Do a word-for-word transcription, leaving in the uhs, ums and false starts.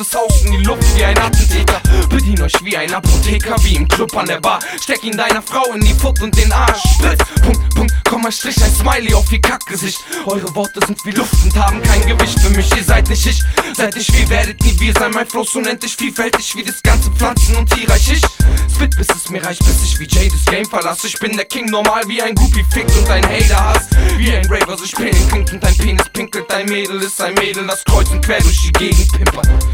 das Haus in die Luft wie ein Attentäter. Bedien euch wie ein Apotheker, wie im Club an der Bar. Steck ihn deiner Frau in die Foot und den Arsch. Spritz, Punkt, Punkt, Komma, Strich, ein Smiley auf ihr Kackgesicht. Eure Worte sind wie Luft und haben kein Gewicht für mich. Ihr seid nicht ich, seid ich wie, werdet nie wir sein. Mein Flow ist unendlich vielfältig wie das ganze Pflanzen- und Tierreich. Ich spit, bis es mir reicht, bis ich wie Jay das Game verlasse. Ich bin der King, normal wie ein Groupie fickt und ein Hater hasst. Wie ein Raver sich Pillen klingt und dein Penis pinkelt. Dein Mädel ist ein Mädel, das kreuz und quer durch die Gegend pimpert.